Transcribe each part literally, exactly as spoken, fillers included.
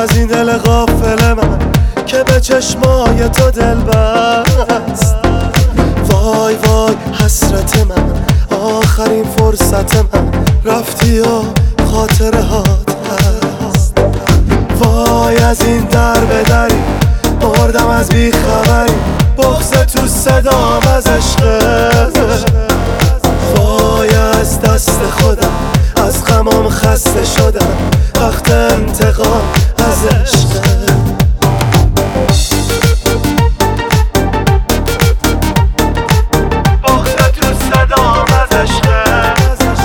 از این دل غافل من که به چشمای تو دل بست. وای وای حسرت من، آخرین فرصت من، رفتی و خاطره هات هست. وای از این در به دری مردم از بیخبری، بغض تو صدام از عشقت. وای از دست خودم، از غمام خسته شدم، وقت انتقام از عشقت. بغض تو صدام از عشقت.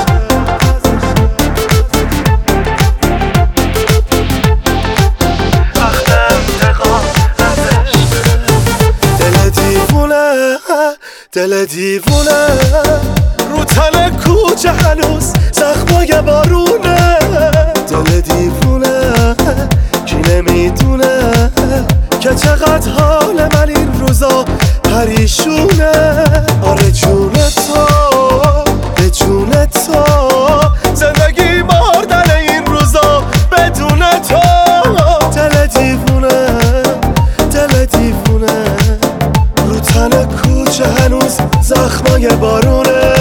وقت انتقام از عشقت. دل دیوونه، دل دیوونه، رو تن کوچه هنوز زخمای بارونه. دل دیوونه کی نمیدونه که چقدر حال من این روزا پریشونه. آره جون تو، به جون تو، زندگی مردن این روزا بدون تو. دل دیوونه، دل دیوونه، رو تن کوچه هنوز زخمای بارونه.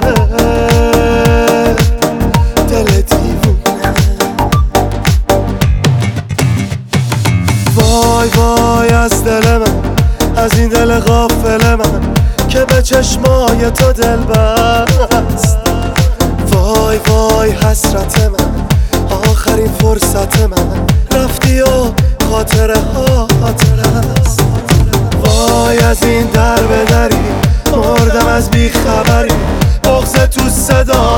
دل دیوونه. وای وای از دل من، از این دل غافل من که به چشمای تو دل بست. وای وای حسرت من، آخرین فرصت من، رفتی و خاطره خاطره است. وای از این در به دری مردم از بیخبری، بغض تو صدا